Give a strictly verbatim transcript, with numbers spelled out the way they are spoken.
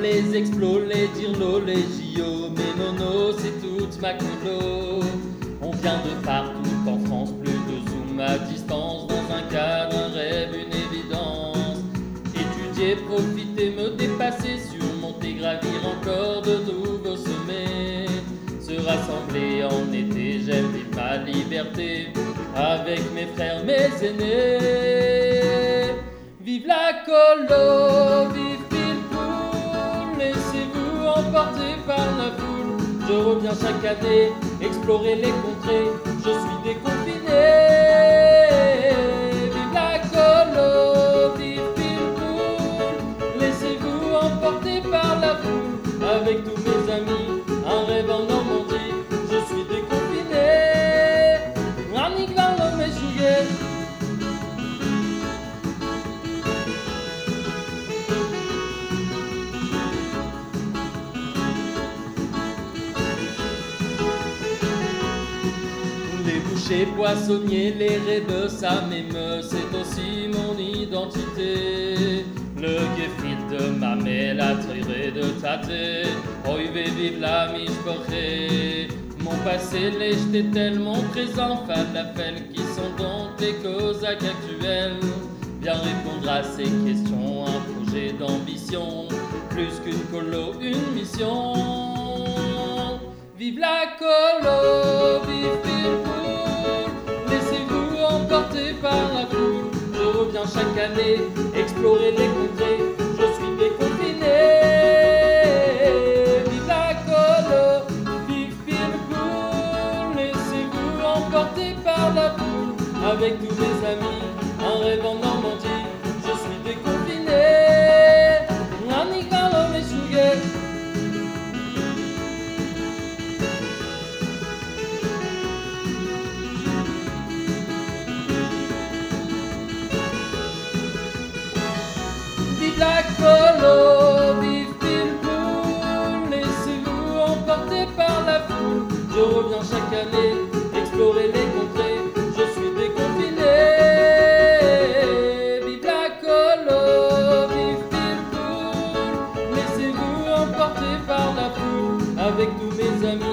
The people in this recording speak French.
les explos, les dirlos, les J O, mes monos, c'est toute ma colo. On vient de partout en France, plus de zoom à distance, dans un cadre, un rêve, une évidence. Étudier, profiter, me dépasser, surmonter, gravir encore de nouveaux sommets. Se rassembler en été, j'aime vivre ma liberté, avec mes frères, mes aînés. Vive la colo, vive Pilpoul, laissez-vous emporter par la foule. Je reviens chaque année, explorer les contrées, je suis déconfiné. Vive la colo, vive Pilpoul, laissez-vous emporter par la foule. Avec tous mes amis, un rêve en Normandie, je suis déconfiné. Rannik van le Meshuggah. Les bouchers, poissonniers, les rêves, ça m'émeut, c'est aussi mon identité. Le gefilte ma mère la tiré de tâter, oh il va vivre la mishpoché. Mon passé l'est j'étais tellement présent, falafel qui sont donc les Cosaques actuels. Bien répondre à ces questions, un projet d'ambition, plus qu'une colo, une mission. Vive la colo, vive Pilpoul, laissez-vous emporter par la foule. Je reviens chaque année, explorer les contrées, je suis déconfiné. Vive la colo, vive Pilpoul, laissez-vous emporter par la foule. Avec tous mes amis, un rêve en Normandie, je suis déconfiné. Rannik van le Meshuggah. Vive la colo, vive Pilpoul, laissez-vous emporter par la foule. Je reviens chaque année, explorer les contrées, je suis déconfiné. Vive la colo, vive Pilpoul, laissez-vous emporter par la foule. Avec tous mes amis,